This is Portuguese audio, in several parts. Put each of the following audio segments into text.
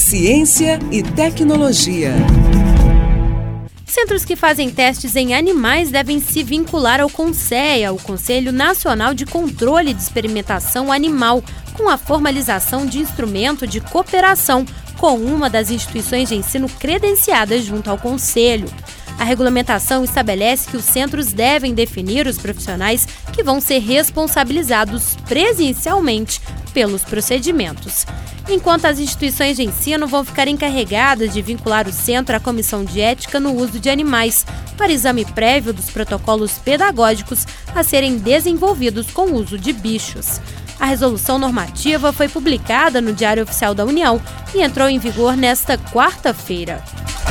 Ciência e tecnologia. Centros que fazem testes em animais devem se vincular ao CONSEA, o Conselho Nacional de Controle de Experimentação Animal, com a formalização de instrumento de cooperação com uma das instituições de ensino credenciadas junto ao Conselho. A regulamentação estabelece que os centros devem definir os profissionais que vão ser responsabilizados presencialmente pelos procedimentos, enquanto as instituições de ensino vão ficar encarregadas de vincular o centro à comissão de ética no uso de animais, para exame prévio dos protocolos pedagógicos a serem desenvolvidos com o uso de bichos. A resolução normativa foi publicada no Diário Oficial da União e entrou em vigor nesta quarta-feira.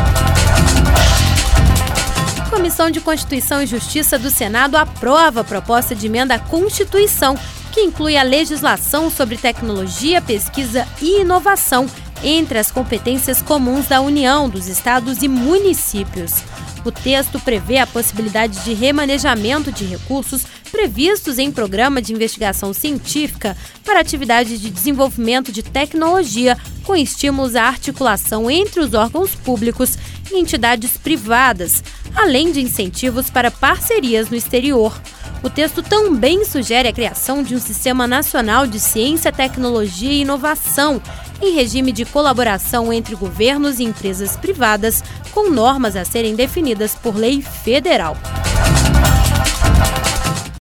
A Comissão de Constituição e Justiça do Senado aprova a proposta de emenda à Constituição, que inclui a legislação sobre tecnologia, pesquisa e inovação entre as competências comuns da União, dos estados e municípios. O texto prevê a possibilidade de remanejamento de recursos previstos em programa de investigação científica para atividades de desenvolvimento de tecnologia com estímulos à articulação entre os órgãos públicos e entidades privadas, além de incentivos para parcerias no exterior. O texto também sugere a criação de um Sistema Nacional de Ciência, Tecnologia e Inovação, em regime de colaboração entre governos e empresas privadas, com normas a serem definidas por lei federal.